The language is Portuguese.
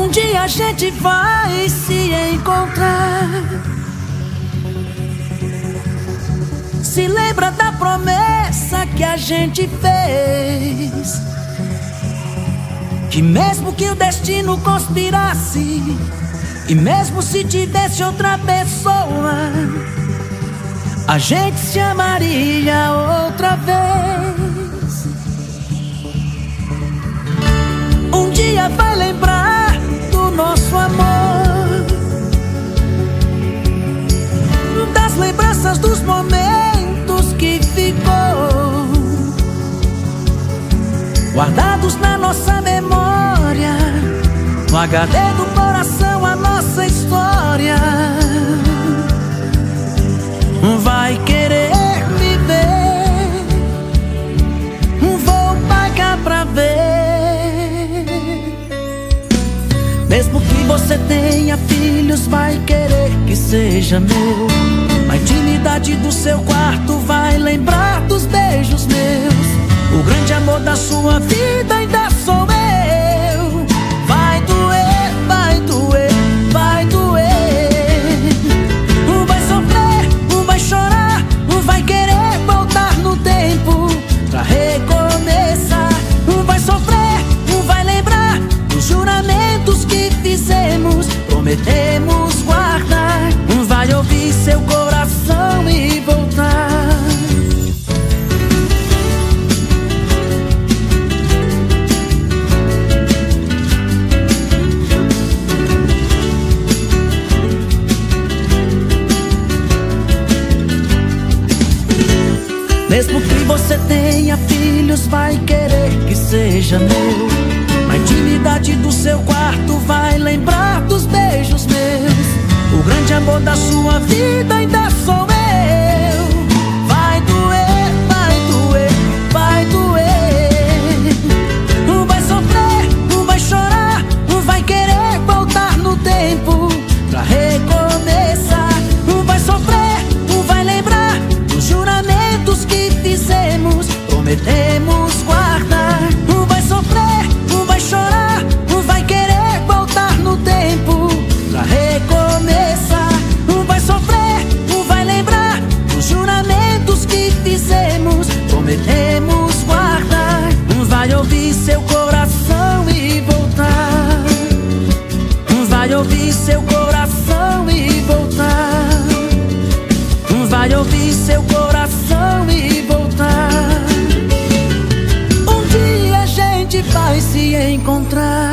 Um dia a gente vai se encontrar. Se lembra da promessa que a gente fez, que mesmo que o destino conspirasse, e mesmo se tivesse outra pessoa, a gente se amaria outra vez. Um dia vai lembrar do nosso amor, das lembranças dos momentos que ficou guardados na nossa memória, no HD do coração, a nossa história. Vai querer me ver, vou pagar pra ver. Mesmo que você tenha filhos, vai querer que seja meu. Na intimidade do seu quarto vai lembrar dos beijos meus. O grande amor da sua vida ainda sou eu. Vai doer, vai doer, vai doer. Vai sofrer, vai chorar, vai querer voltar no tempo pra recomeçar. Vai sofrer, vai lembrar dos juramentos que fizemos, prometemos guardar. Vai ouvir seu coração e voltar. Mesmo que você tenha filhos, vai querer que seja meu. Na intimidade do seu quarto vai lembrar dos beijos meus. O grande amor da sua vida ainda sou eu. Vai doer, vai doer, vai doer. Vai sofrer, vai chorar, vai querer voltar no tempo pra recomeçar. Vai sofrer, vai lembrar dos juramentos que fizemos, prometemos guardar. Vai sofrer, vai chorar, vai querer voltar no tempo pra recomeçar. Vai sofrer, vai lembrar dos juramentos que fizemos, prometemos guardar. Vai ouvir seu coração e voltar. Vai ouvir seu coração e voltar. Vai ouvir seu coração e voltar. Um dia a gente vai se encontrar.